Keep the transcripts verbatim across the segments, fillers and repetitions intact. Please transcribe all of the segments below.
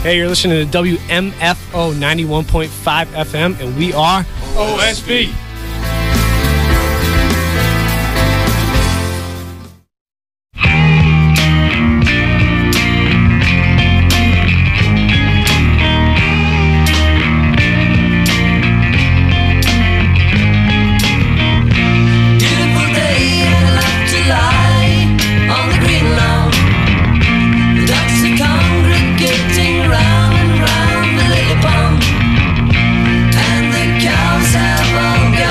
Hey, you're listening to W M F O ninety-one point five F M, and we are O S B. And the cows have all gone.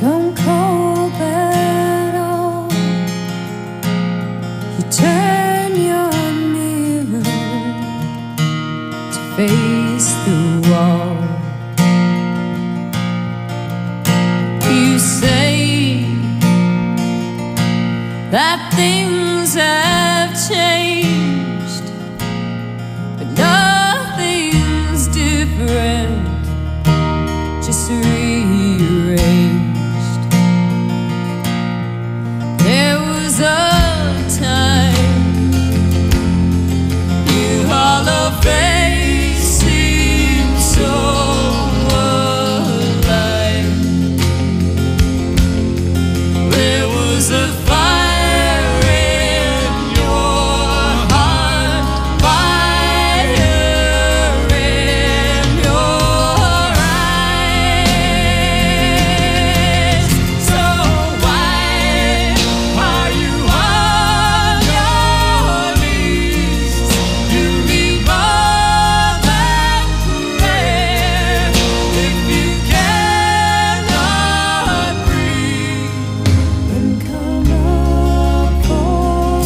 Don't cope at all. You turn your mirror to face the wall. You say that things have changed, but nothing's different, just rearranged. There was a time you hollow face seemed so alive. There was a fire in your heart, fire in your eyes. So why are you on your knees? You need more than prayer if you cannot breathe. Then come up for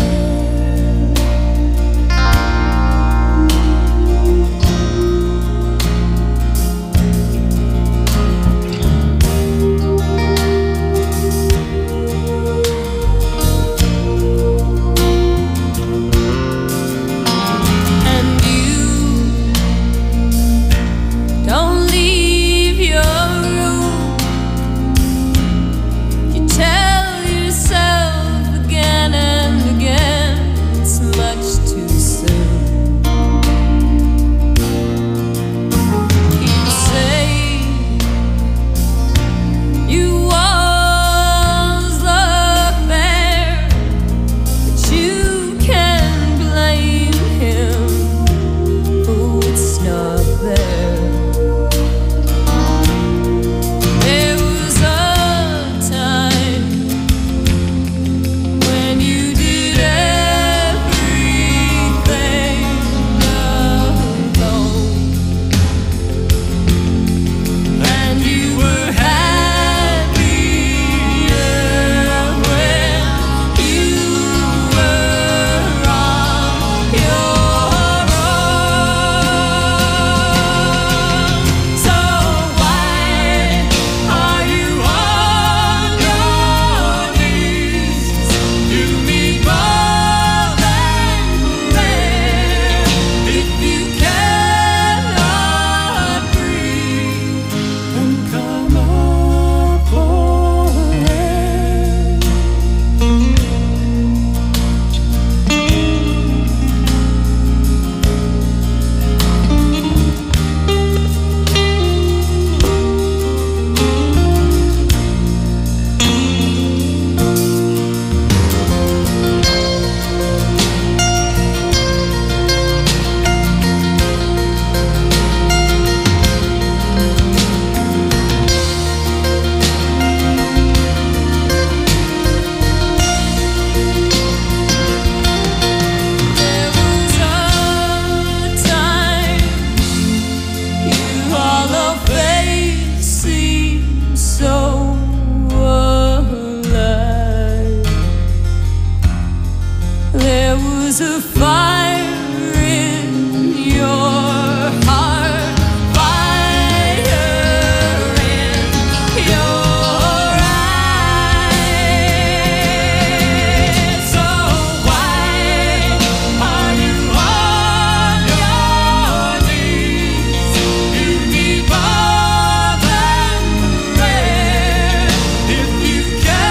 and you don't leave your room. You tell yourself again and again it's much too soon. You say you always look there, but you can blame him for what's not there. There was a time when you did everything alone, and you were happier when you were on your own. So why are you on your knees? You need more than prayer if you cannot breathe. Then come up for air. There was a time you hollow face seemed so alive. There was a fire in your heart, fire in your eyes. So why are you on your knees? You need more than prayer if you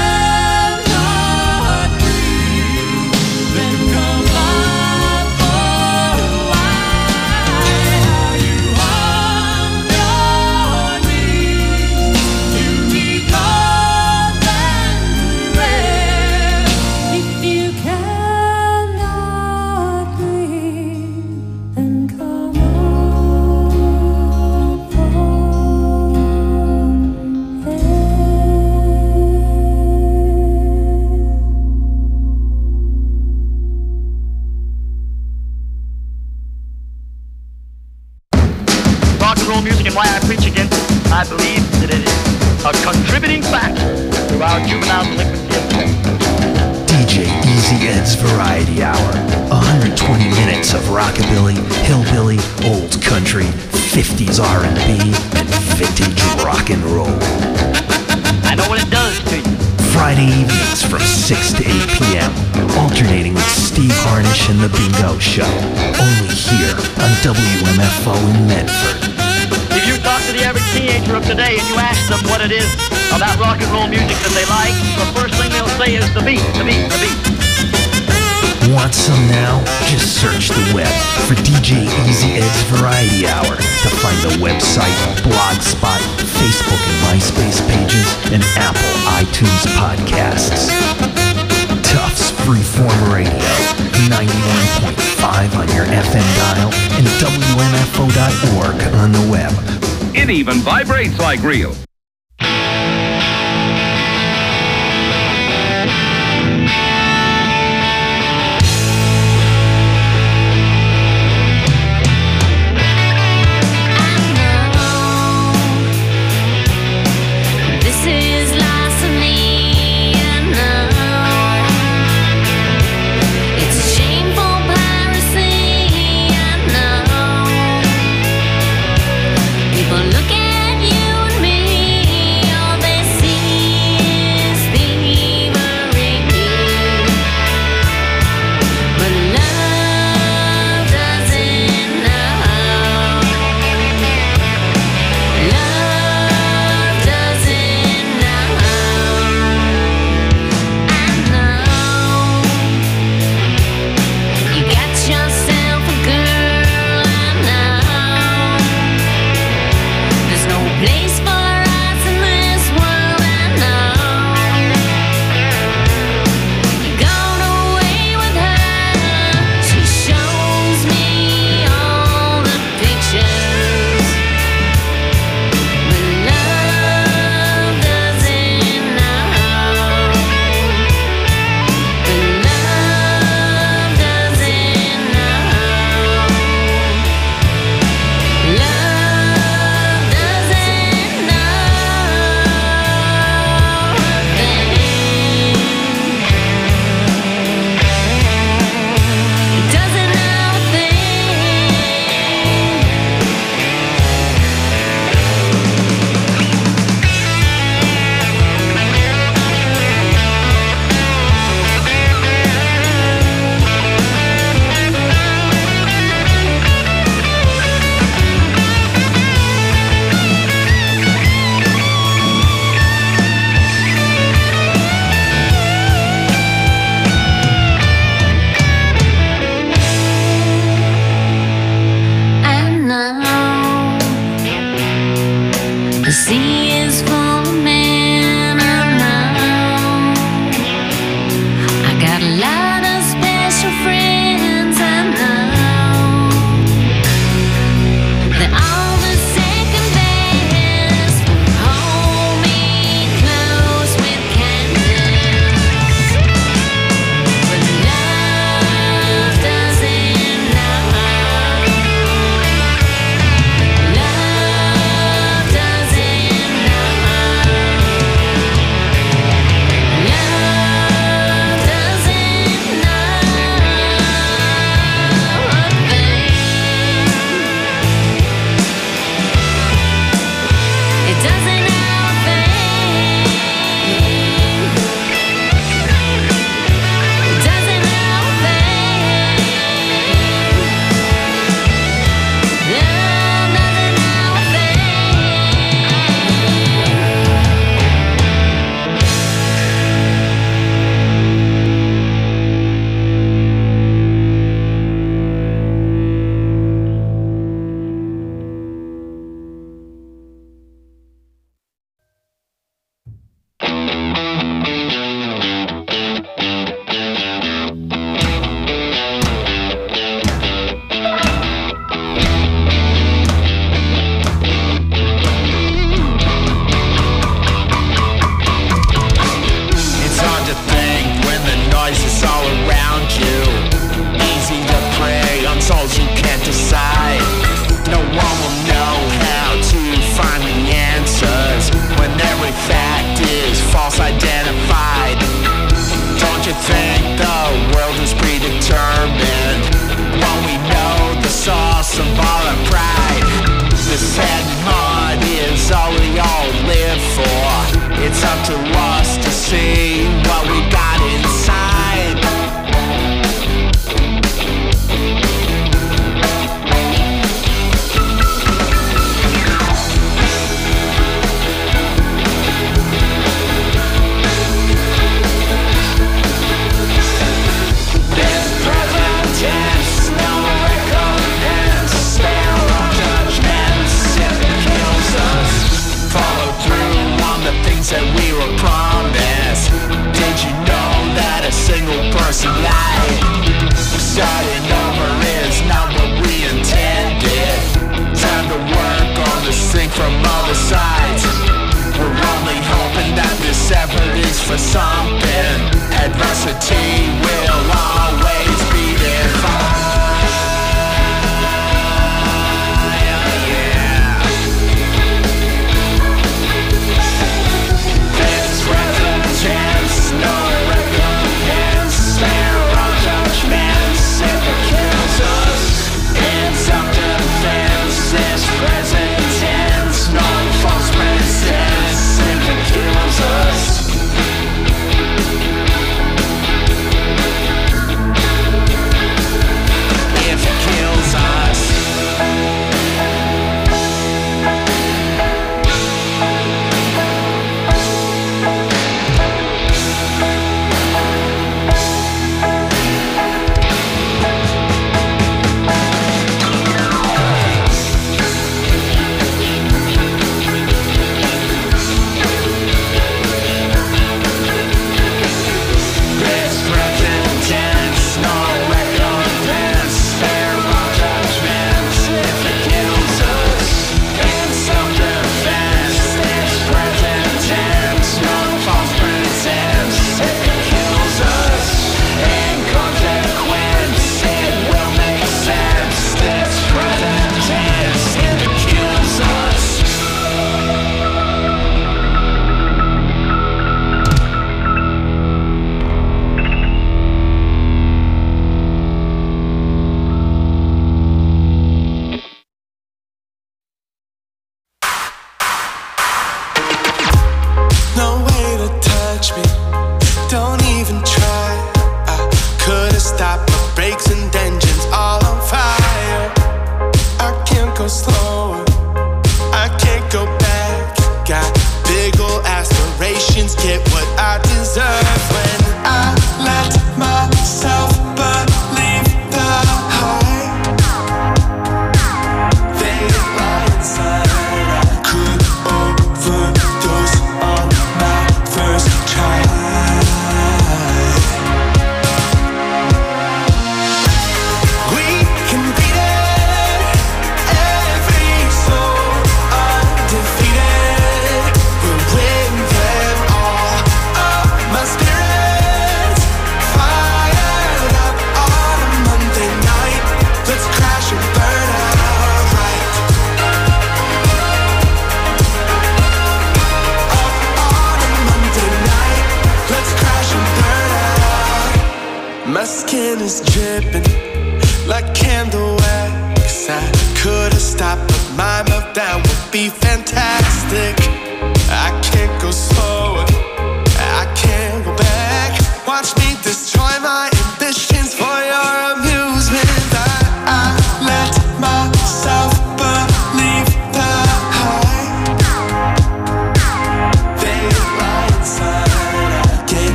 cannot breathe. Then come up for why are you on your knees? You need more than prayer if you cannot breathe. Then come up for rock and roll music and why I preach against it. I believe that it is a contributing limiting factor to our juvenile delinquency of today. D J Easy Ed's Variety Hour. one hundred twenty minutes of rockabilly, hillbilly, old country, fifties R and B, and vintage rock and roll. I know what it does to you. Friday evenings from six to eight p.m. Alternating with Steve Harnish and The Bingo Show. Only here on W M F O in Medford. If you talk to the average teenager of today and you ask them what it is about rock and roll music that they like, the first thing they'll say is the beat, the beat, the beat. Want some now? Just search the web for D J Easy Ed's Variety Hour to find the website, Blogspot, Facebook and MySpace pages, and Apple iTunes podcasts. Tufts Freeform Radio, ninety-one point five on your F M dial, and W M F O dot org on the web. It even vibrates like real. Look at you and me, all they misidentified. Don't you think the world is predetermined? Won't we know the source of all our pride? This head and heart is all we all live for. It's up to us to see what we got inside. That we were promised. Did you know that a single person lied? Starting over is not what we intended. Time to work on this thing from other sides. We're only hoping that this effort is for something. Adversity will always be defined. No recompense, there are judgments if it kills us. In self-defense, this present tense, no false pretense if it kills us. If it kills us.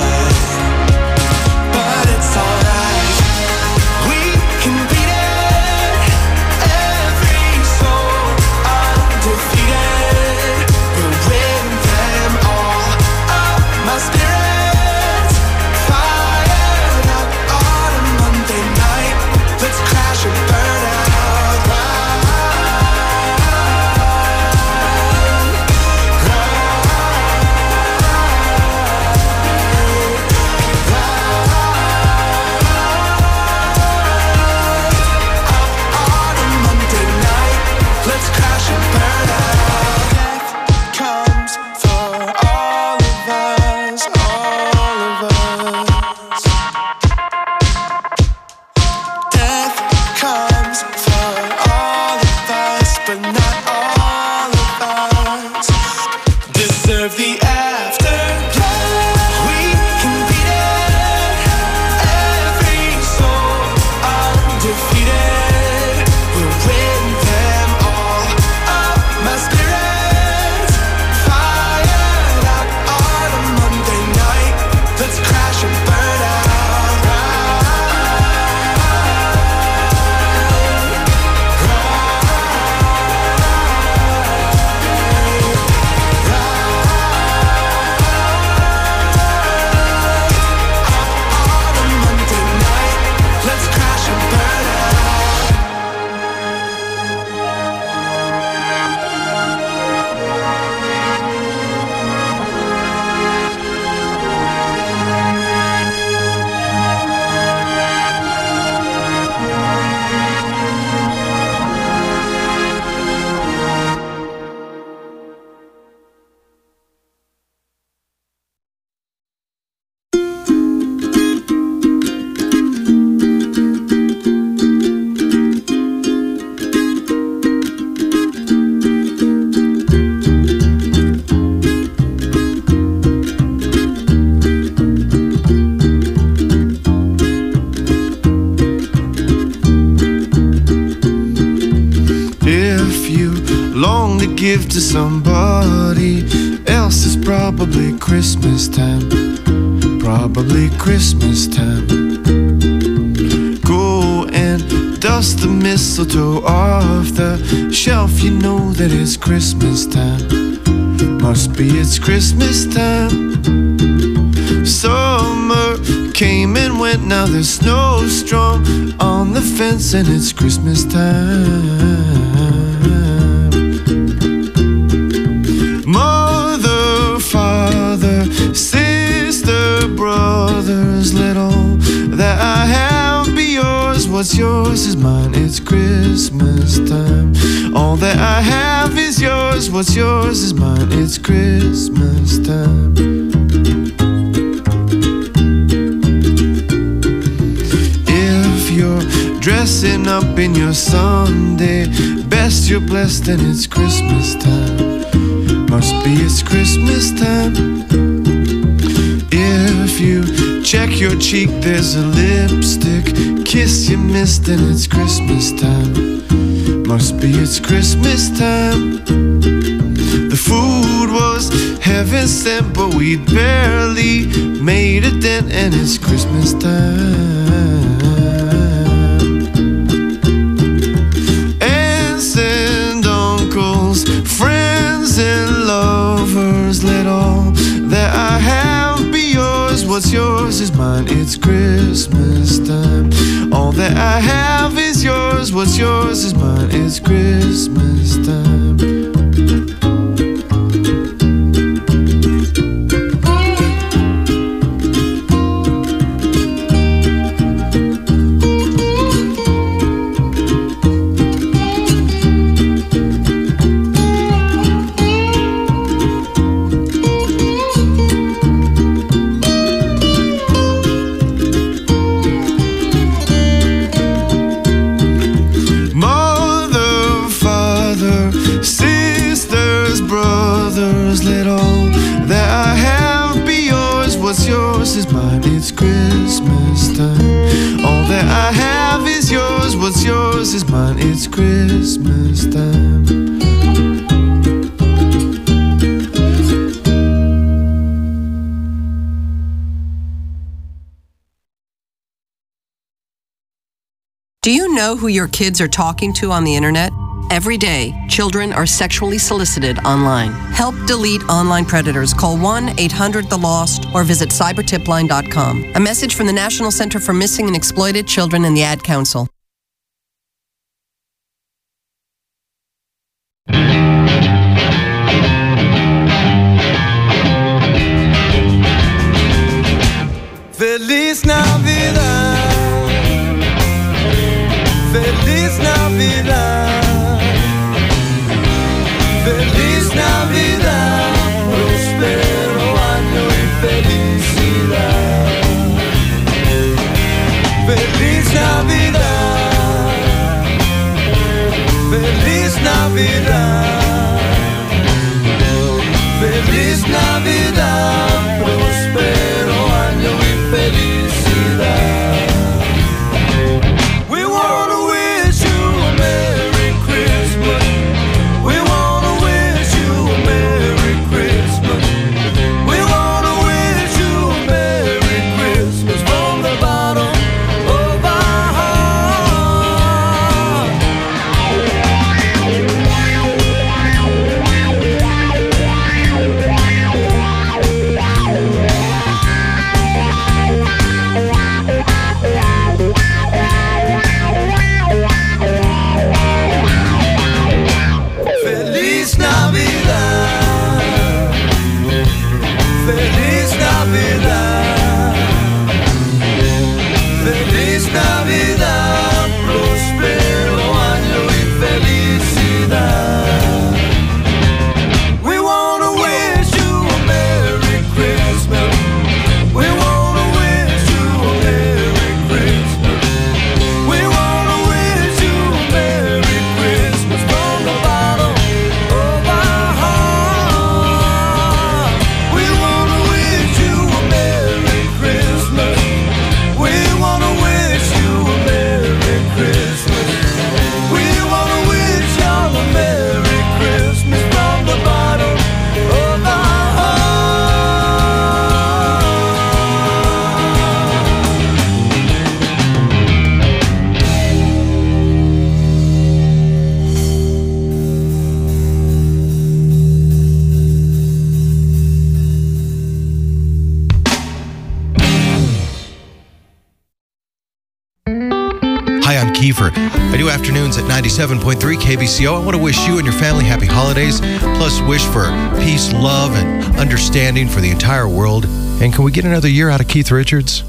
But it's alright. We can beat it. long to give to somebody else. It's probably Christmas time, probably Christmas time. Go and dust the mistletoe off the shelf. You know that it's Christmas time, must be it's Christmas time. Summer came and went, now there's snowstorm on the fence, and it's Christmas time. Mother, father, sister, brothers, let all that I have be yours. What's yours is mine, it's Christmas time. All that I have is yours. What's yours is mine, it's Christmas time. Dressing up in your Sunday best, you're blessed, and it's Christmas time, must be it's Christmas time. If you check your cheek, there's a lipstick kiss you missed, and it's Christmas time, must be it's Christmas time. The food was heaven sent, but we barely made a dent, and it's Christmas time. Friends and lovers, let all that I have be yours. What's yours is mine, it's Christmas time. All that I have is yours. What's yours is mine, it's Christmas time. What's yours is mine, it's Christmas time. All that I have is yours. What's yours is mine, it's Christmas time. Do you know who your kids are talking to on the internet? Every day, children are sexually solicited online. Help delete online predators. Call one eight hundred the lost or visit cyber tip line dot com. A message from the National Center for Missing and Exploited Children and the Ad Council. Feliz Navidad, Feliz Navidad, Feliz Navidad, próspero año y felicidad. Feliz Navidad, Feliz Navidad, Feliz Navidad, próspero año y felicidad. We wanna wish you a Merry Christmas. We wanna wish you a Merry Christmas. We wanna wish you a Merry Christmas from the bottom of our heart. Kiefer. I do afternoons at ninety-seven point three K B C O. I want to wish you and your family happy holidays, plus wish for peace, love, and understanding for the entire world. And can we get another year out of Keith Richards?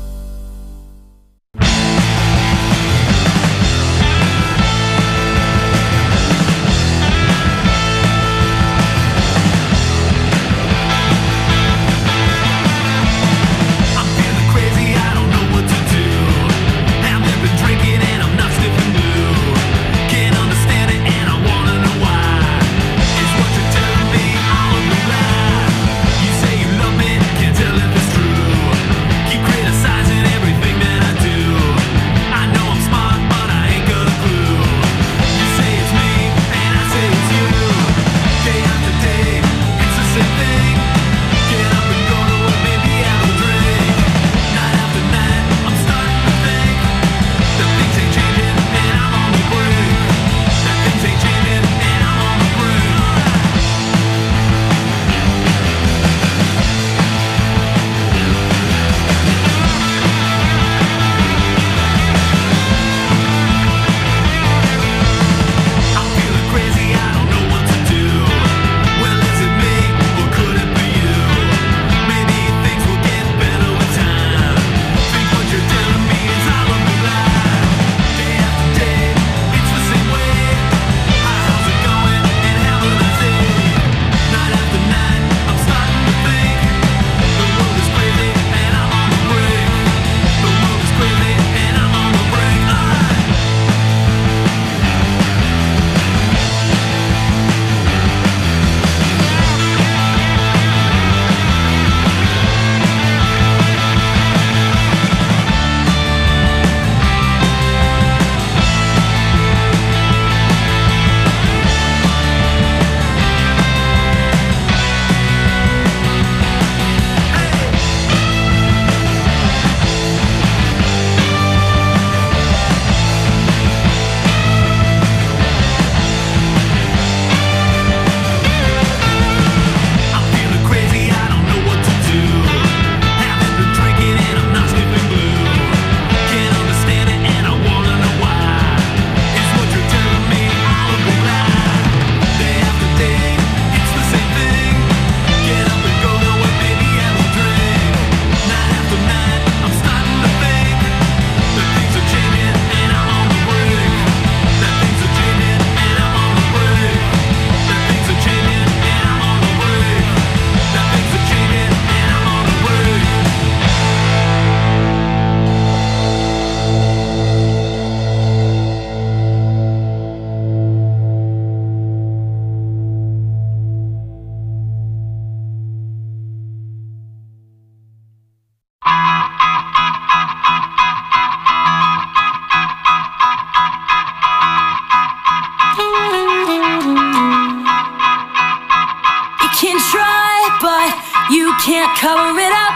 can't cover it up.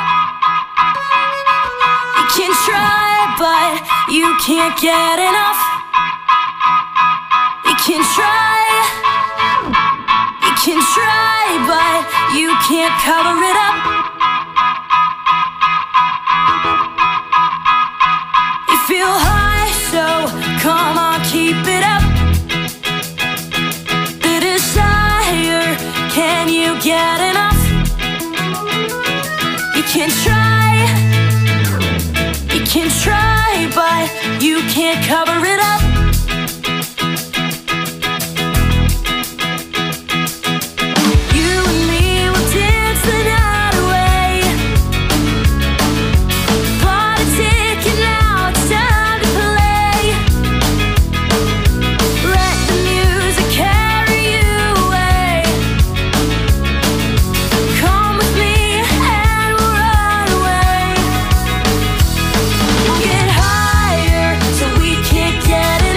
You can try, but you can't get enough. You can try, you can try, but you can't cover it up. You feel high, so come on, keep it up. The desire, can you get enough? You can try, you can try, but you can't cover it up. You and me will dance the night away. Bought a ticket, now it's time to play. Let the music carry you away. Come with me and we'll run away. We'll get higher so we can't get it.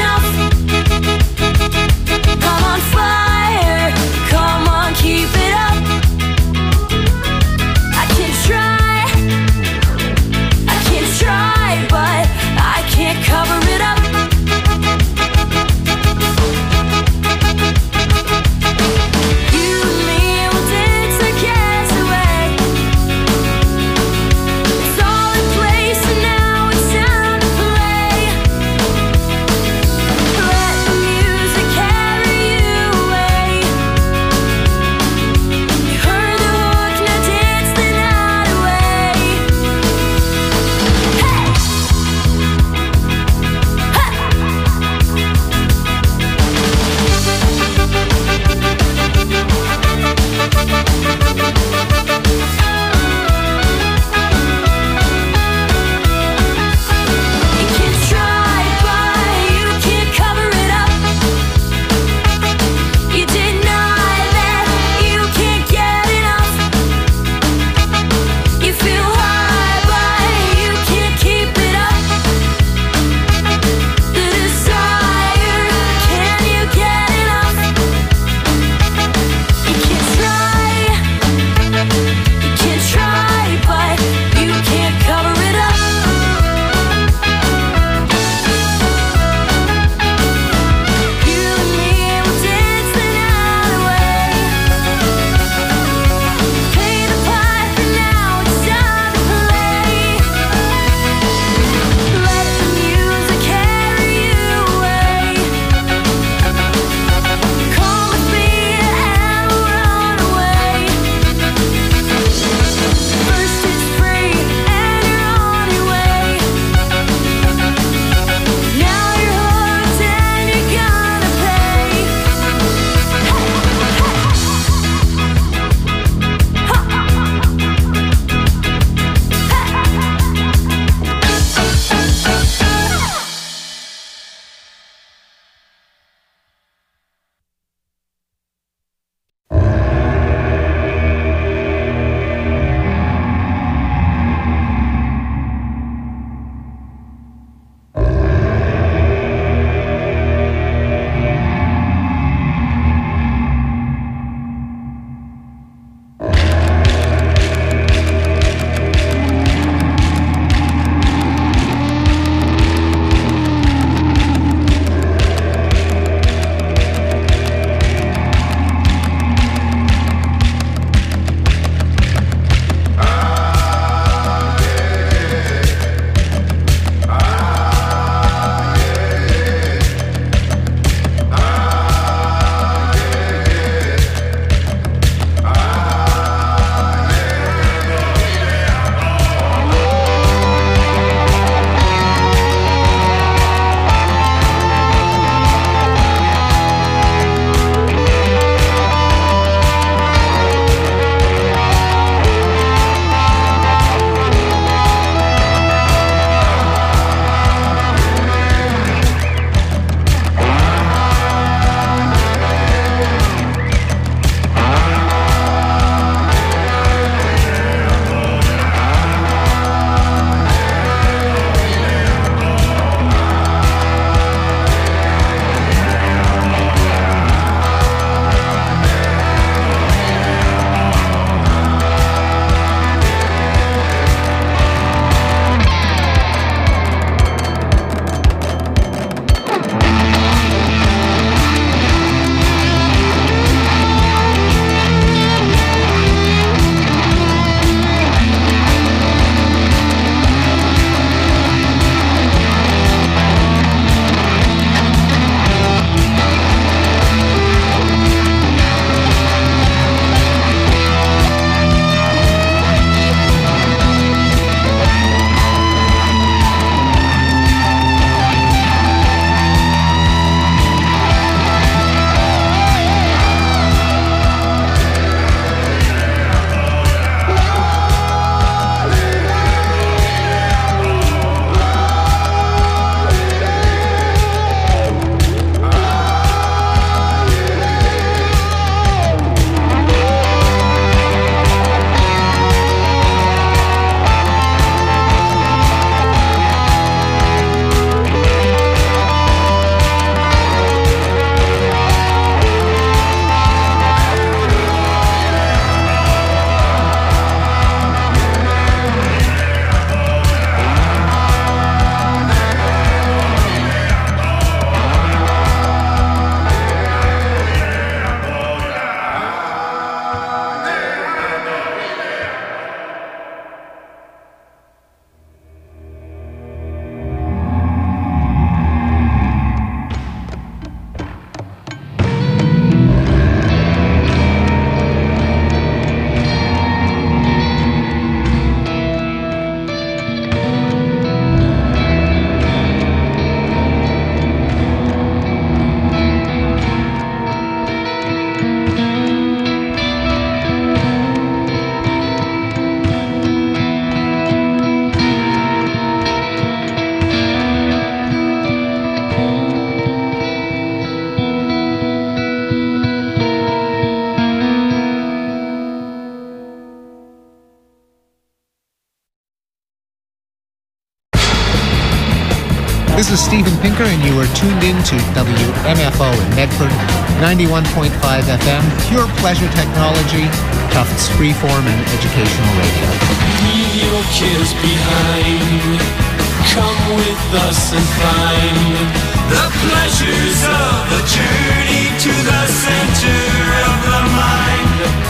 Steven Pinker, and you are tuned in to W M F O in Medford, ninety-one point five F M, pure pleasure technology, Tufts freeform and educational radio. Leave your cares behind. Come with us and find the pleasures of the journey to the center of the mind.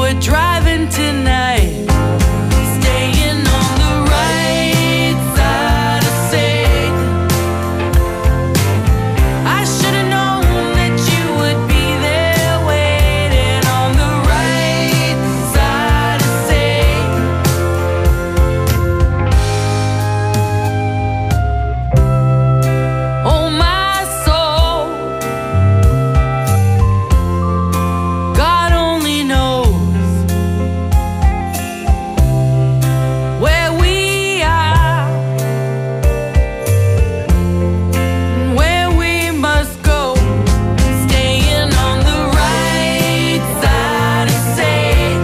we're driving tonight, staying on the right side of Satan. I should have known that you would be there waiting on the right side of Satan. Oh, my soul, God only knows where we are and where we must go, staying on the right side of Satan.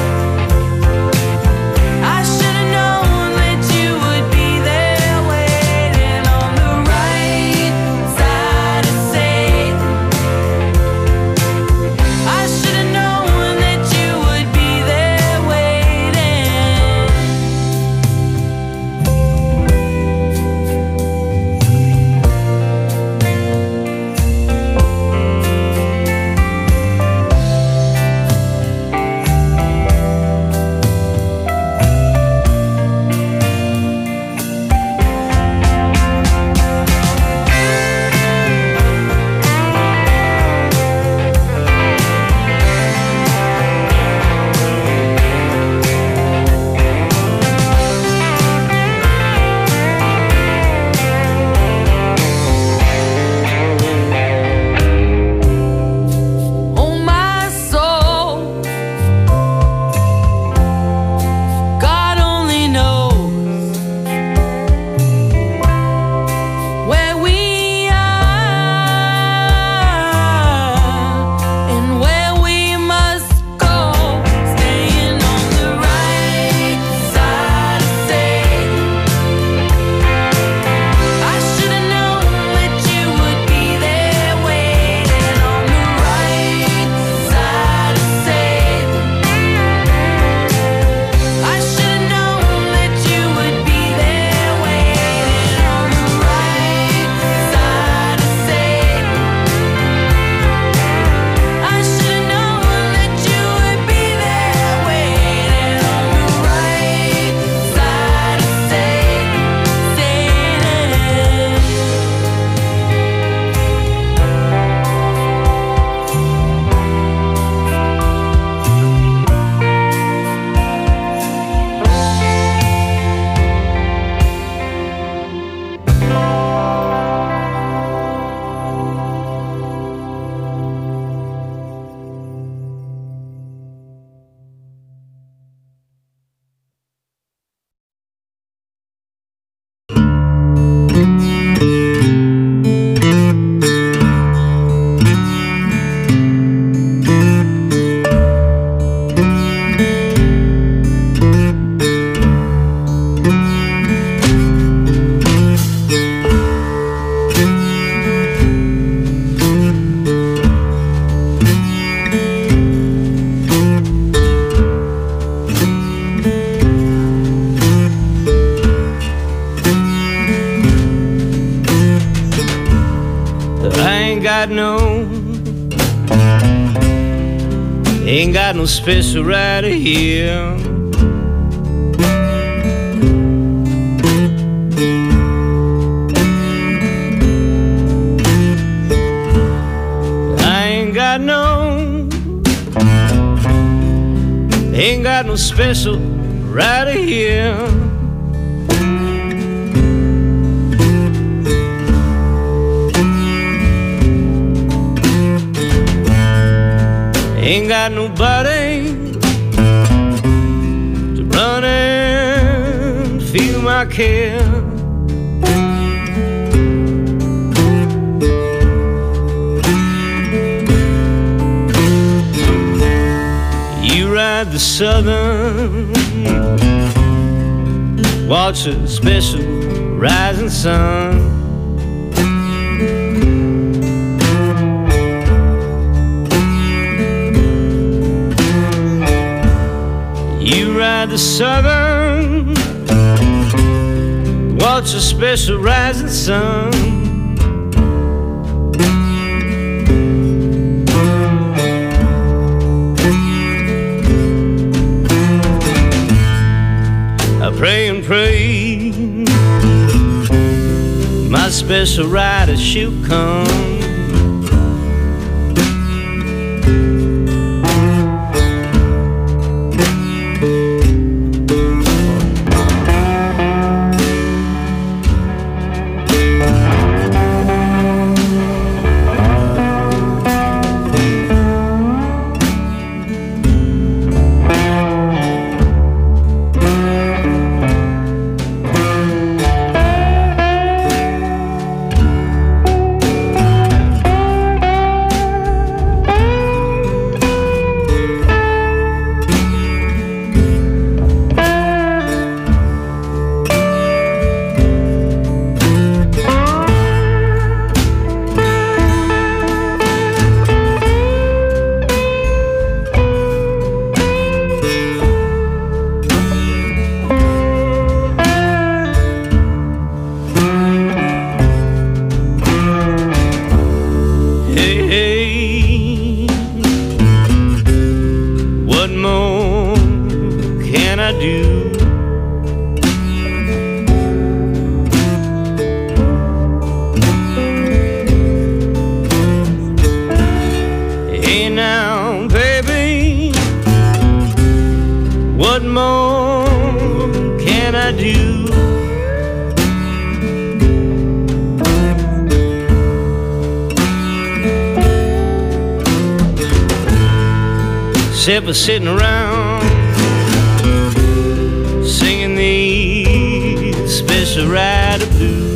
I should have known that you would be there waiting on the right side of Satan. I should have known that you would be there waiting. Oh, my soul, God only knows where we are and where we must go, staying on the right side of Satan. I should have known that you would be there waiting on the right side of Satan. I should have known that you would be there waiting on the right side of Satan. I should have known that you would be there waiting on the right side of Satan. I ain't got no, ain't got no special right here. I ain't got no, ain't got no special right here. Ain't got nobody to run and feel my care. You ride the southern, watch a special rising sun. You ride the southern, watch a special rising sun. special rider, she'll come. What more can I do? Except for sitting around singing these special rider blues.